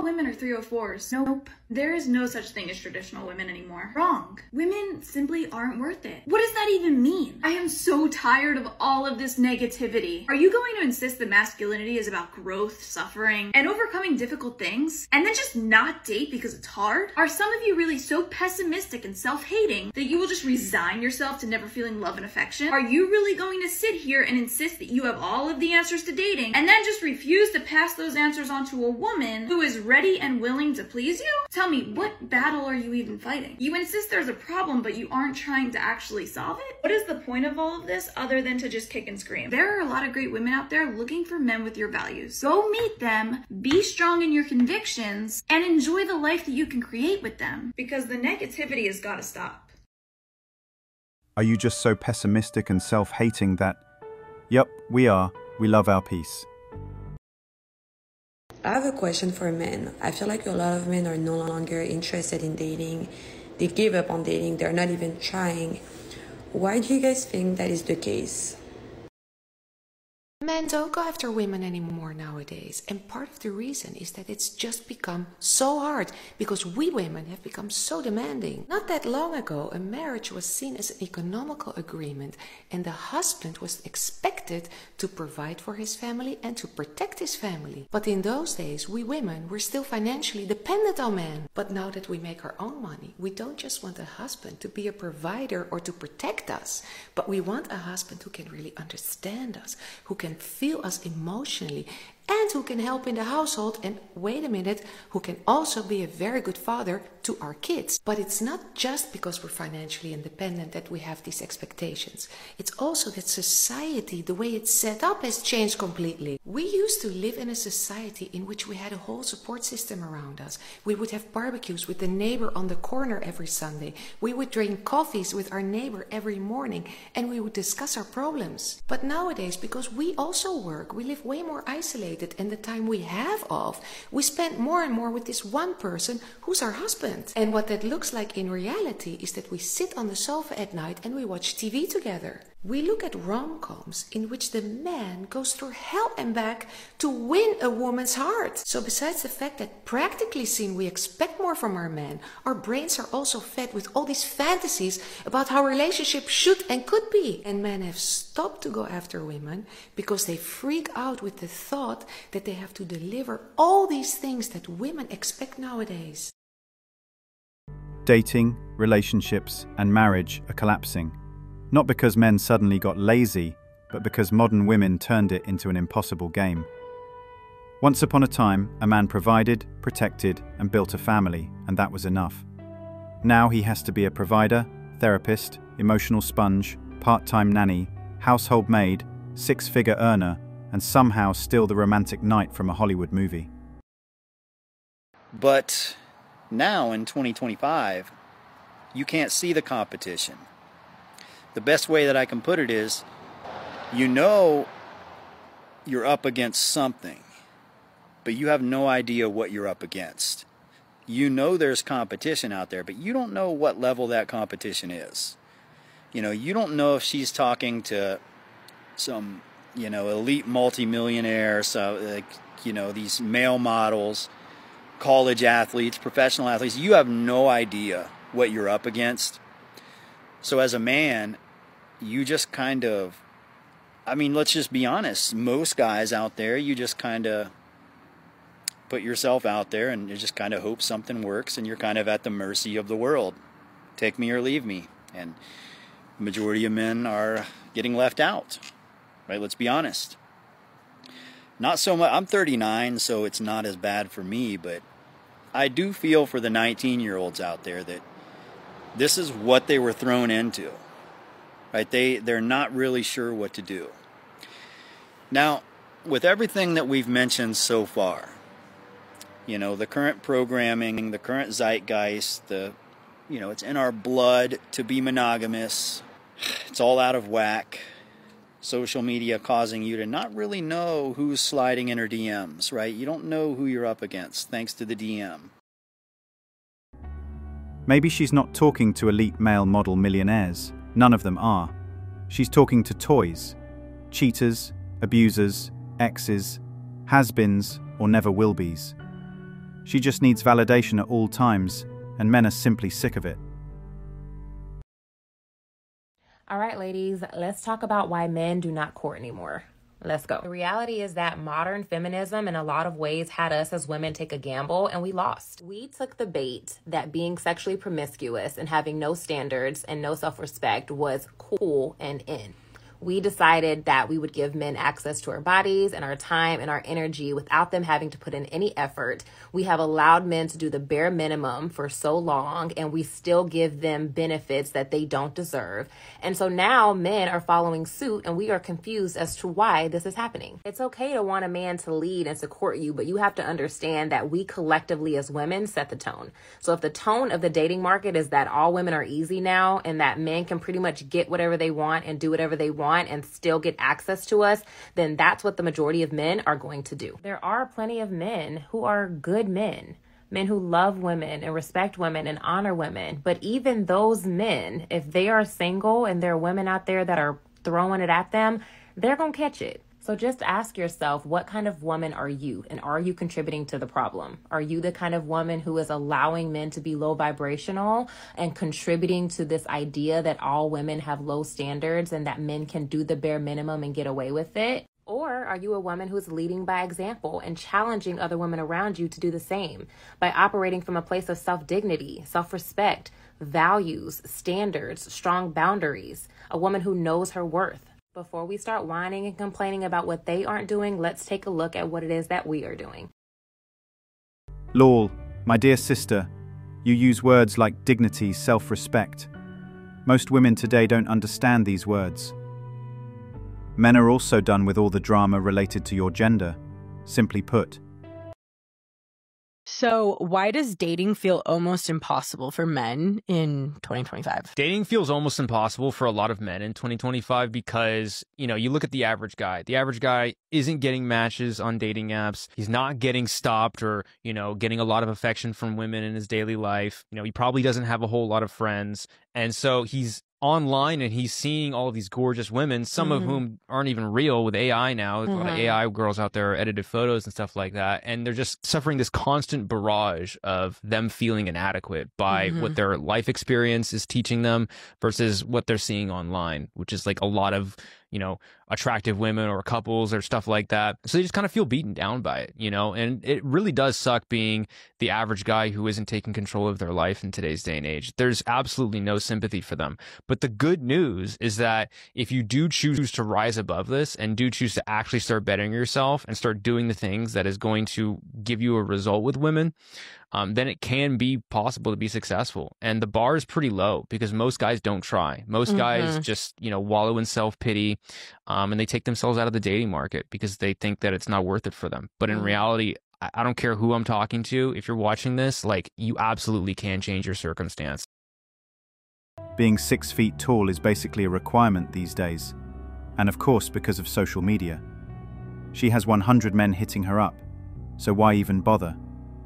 women are 304s. Nope. There is no such thing as traditional women anymore. Wrong. Women simply aren't worth it. What does that even mean? I am so tired of all of this negativity. Are you going to insist that masculinity is about growth, suffering, and overcoming difficult things, and then just not date because it's hard? Are some of you really so pessimistic and self-hating that you will just resign yourself to never feeling love and affection? Are you really going to sit here and insist that you have all of the answers to dating, and then just refuse to pass those answers on to a woman who is ready and willing to please you? Tell me, what battle are you even fighting? You insist there's a problem, but you aren't trying to actually solve it? What is the point of all of this other than to just kick and scream? There are a lot of great women out there looking for men with your values. Go meet them, be strong in your convictions, and enjoy the life that you can create with them. Because the negativity has got to stop. Are you just so pessimistic and self-hating that, yep, we are. We love our peace. I have a question for men. I feel like a lot of men are no longer interested in dating. They give up on dating. They're not even trying. Why do you guys think that is the case? Men don't go after women anymore nowadays, and part of the reason is that it's just become so hard because we women have become so demanding. Not that long ago, a marriage was seen as an economical agreement, and the husband was expected to provide for his family and to protect his family. But in those days, we women were still financially dependent on men. But now that we make our own money, we don't just want a husband to be a provider or to protect us, but we want a husband who can really understand us, who can feel us emotionally, and who can help in the household, and wait a minute, who can also be a very good father to our kids. But it's not just because we're financially independent that we have these expectations. It's also that society, the way it's set up, has changed completely. We used to live in a society in which we had a whole support system around us. We would have barbecues with the neighbor on the corner every Sunday. We would drink coffees with our neighbor every morning, and we would discuss our problems. But nowadays, because we also work, we live way more isolated, and the time we have off, we spend more and more with this one person who's our husband. And what that looks like in reality is that we sit on the sofa at night and we watch TV together. We look at rom-coms in which the man goes through hell and back to win a woman's heart. So besides the fact that practically seen we expect more from our men, our brains are also fed with all these fantasies about how relationships should and could be. And men have stopped to go after women because they freak out with the thought that they have to deliver all these things that women expect nowadays. Dating, relationships, and marriage are collapsing. Not because men suddenly got lazy, but because modern women turned it into an impossible game. Once upon a time, a man provided, protected, and built a family, and that was enough. Now he has to be a provider, therapist, emotional sponge, part-time nanny, household maid, six-figure earner, and somehow still the romantic knight from a Hollywood movie. But now in 2025, you can't see the competition. The best way that I can put it is, you know you're up against something, but you have no idea what you're up against. You know there's competition out there, but you don't know what level that competition is. You know, you don't know if she's talking to some, elite multimillionaire, so these male models, college athletes, professional athletes. You have no idea what you're up against. So as a man, you just kind of, let's just be honest. Most guys out there, you just kind of put yourself out there and you just kind of hope something works, and you're kind of at the mercy of the world. Take me or leave me. And the majority of men are getting left out, right? Let's be honest. Not so much. I'm 39, so it's not as bad for me, but I do feel for the 19-year-olds out there that this is what they were thrown into, right? They're not really sure what to do. Now, with everything that we've mentioned so far, the current programming, the current zeitgeist, it's in our blood to be monogamous. It's all out of whack. Social media causing you to not really know who's sliding in her DMs, right? You don't know who you're up against thanks to the DM. Maybe she's not talking to elite male model millionaires. None of them are. She's talking to toys. Cheaters, abusers, exes, has-beens, or never will-be's. She just needs validation at all times, and men are simply sick of it. All right, ladies, let's talk about why men do not court anymore. Let's go. The reality is that modern feminism in a lot of ways had us as women take a gamble, and we lost. We took the bait that being sexually promiscuous and having no standards and no self-respect was cool and in. We decided that we would give men access to our bodies and our time and our energy without them having to put in any effort. We have allowed men to do the bare minimum for so long, and we still give them benefits that they don't deserve. And so now men are following suit, and we are confused as to why this is happening. It's okay to want a man to lead and to court you, but you have to understand that we collectively as women set the tone. So if the tone of the dating market is that all women are easy now and that men can pretty much get whatever they want and do whatever they want and still get access to us, then that's what the majority of men are going to do. There are plenty of men who are good men who love women and respect women and honor women. But even those men, if they are single and there are women out there that are throwing it at them, they're going to catch it. So just ask yourself, what kind of woman are you? And are you contributing to the problem? Are you the kind of woman who is allowing men to be low vibrational and contributing to this idea that all women have low standards and that men can do the bare minimum and get away with it? Or are you a woman who's leading by example and challenging other women around you to do the same by operating from a place of self-dignity, self-respect, values, standards, strong boundaries, a woman who knows her worth? Before we start whining and complaining about what they aren't doing, let's take a look at what it is that we are doing. Lol, my dear sister, you use words like dignity, self-respect. Most women today don't understand these words. Men are also done with all the drama related to your gender. Simply put. So why does dating feel almost impossible for men in 2025? Dating feels almost impossible for a lot of men in 2025 because, you look at the average guy. The average guy isn't getting matches on dating apps. He's not getting stopped or, getting a lot of affection from women in his daily life. He probably doesn't have a whole lot of friends. And so he's online and he's seeing all of these gorgeous women, some of whom aren't even real with AI now. There's a lot of AI girls out there, edited photos and stuff like that. And they're just suffering this constant barrage of them feeling inadequate by what their life experience is teaching them versus what they're seeing online, which is like a lot of, attractive women or couples or stuff like that. So they just kind of feel beaten down by it, and it really does suck being the average guy who isn't taking control of their life in today's day and age. There's absolutely no sympathy for them. But the good news is that if you do choose to rise above this and do choose to actually start bettering yourself and start doing the things that is going to give you a result with women, then it can be possible to be successful. And the bar is pretty low because most guys don't try. Most guys just, wallow in self-pity, and they take themselves out of the dating market because they think that it's not worth it for them. But in reality, I don't care who I'm talking to. If you're watching this, you absolutely can change your circumstance. Being 6 feet tall is basically a requirement these days. And of course, because of social media. She has 100 men hitting her up. So why even bother?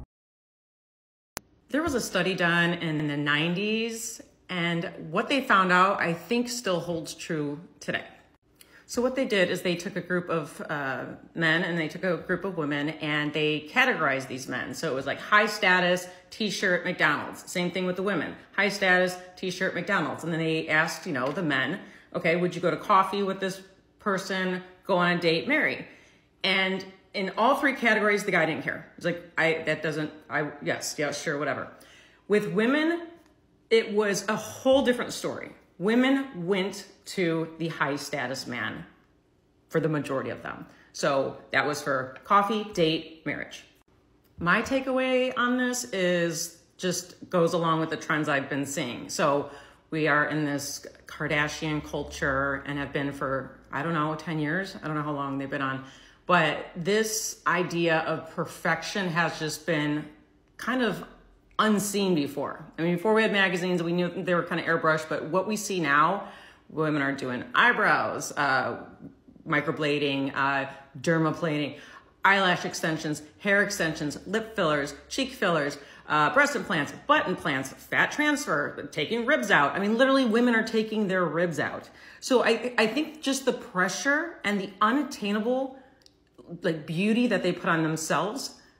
There was a study done in the 90s, and what they found out, I think, still holds true today. So what they did is they took a group of men and they took a group of women and they categorized these men. So it was like high status, t-shirt, McDonald's. Same thing with the women. High status, t-shirt, McDonald's. And then they asked, the men, okay, would you go to coffee with this person, go on a date, marry? And in all three categories, the guy didn't care. It's like, yes, sure, whatever. With women, it was a whole different story. Women went to the high status man for the majority of them. So that was for coffee, date, marriage. My takeaway on this is just goes along with the trends I've been seeing. So we are in this Kardashian culture and have been for, 10 years. I don't know how long they've been on. But this idea of perfection has just been kind of unseen before. I mean, before we had magazines, we knew they were kind of airbrushed, but what we see now, women are doing eyebrows, microblading, dermaplaning, eyelash extensions, hair extensions, lip fillers, cheek fillers, breast implants, butt implants, fat transfer, taking ribs out. I mean, literally women are taking their ribs out. So I think just the pressure and the unattainable beauty that they put on themselves,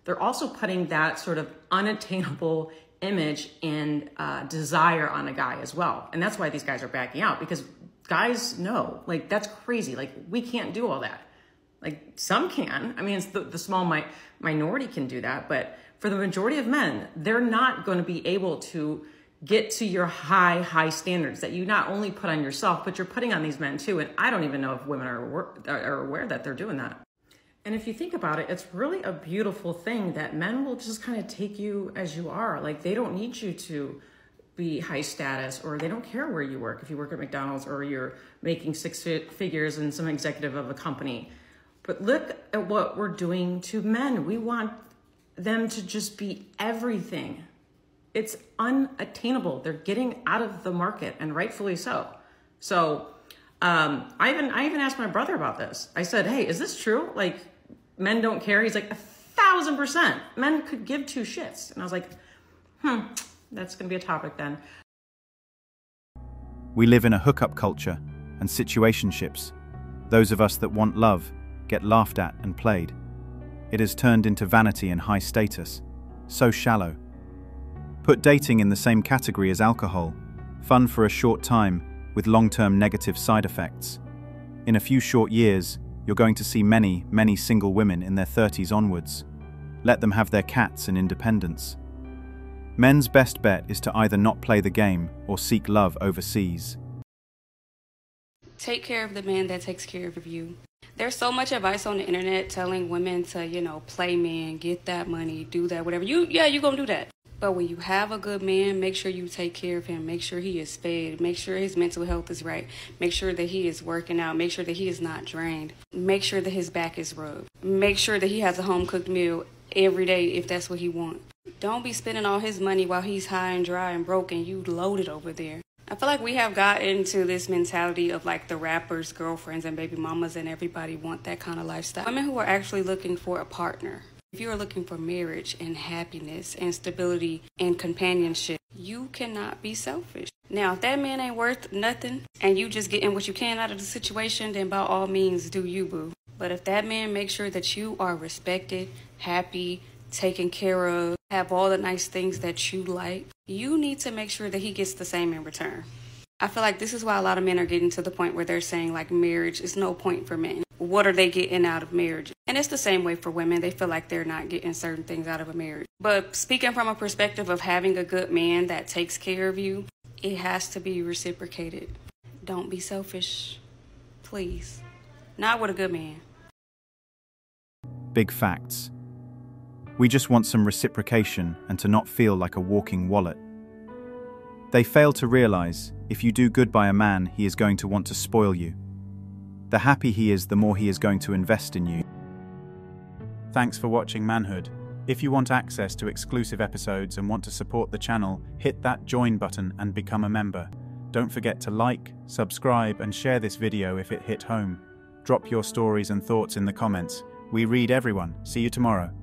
they're also putting that sort of unattainable image and desire on a guy as well. And that's why these guys are backing out, because guys know, like, that's crazy. Like, we can't do all that. Like, some can. I mean, it's the small minority can do that, but for the majority of men, they're not going to be able to get to your high standards that you not only put on yourself, but you're putting on these men too. And I don't even know if women are aware that they're doing that. And if you think about it, it's really a beautiful thing that men will just kind of take you as you are. Like, they don't need you to be high status, or they don't care where you work. If you work at McDonald's or you're making six figures and some executive of a company. But look at what we're doing to men. We want them to just be everything. It's unattainable. They're getting out of the market, and rightfully so. So I even asked my brother about this. I said, hey, is this true? Like, men don't care? He's like, 1,000%. Men could give two shits. And I was like, that's going to be a topic then. We live in a hookup culture and situationships. Those of us that want love get laughed at and played. It has turned into vanity and high status. So shallow. Put dating in the same category as alcohol. Fun for a short time with long-term negative side effects. In a few short years, you're going to see many, many single women in their 30s onwards. Let them have their cats and independence. Men's best bet is to either not play the game or seek love overseas. Take care of the man that takes care of you. There's so much advice on the internet telling women to, play men, get that money, do that, whatever. You're gonna do that. But when you have a good man, make sure you take care of him. Make sure he is fed. Make sure his mental health is right. Make sure that he is working out. Make sure that he is not drained. Make sure that his back is rubbed. Make sure that he has a home-cooked meal every day if that's what he wants. Don't be spending all his money while he's high and dry and broke and you loaded over there. I feel like we have gotten to this mentality of like the rappers' girlfriends and baby mamas, and everybody want that kind of lifestyle. Women who are actually looking for a partner. If you are looking for marriage and happiness and stability and companionship, you cannot be selfish. Now, if that man ain't worth nothing and you just getting what you can out of the situation, then by all means do you, boo. But if that man makes sure that you are respected, happy, taken care of, have all the nice things that you like, you need to make sure that he gets the same in return. I feel like this is why a lot of men are getting to the point where they're saying like marriage is no point for men. What are they getting out of marriage? And it's the same way for women. They feel like they're not getting certain things out of a marriage. But speaking from a perspective of having a good man that takes care of you, it has to be reciprocated. Don't be selfish, please. Not with a good man. Big facts. We just want some reciprocation and to not feel like a walking wallet. They fail to realize, if you do good by a man, he is going to want to spoil you. The happier he is, the more he is going to invest in you. Thanks for watching Manhood. If you want access to exclusive episodes and want to support the channel, hit that join button and become a member. Don't forget to like, subscribe and share this video if it hit home. Drop your stories and thoughts in the comments. We read everyone. See you tomorrow.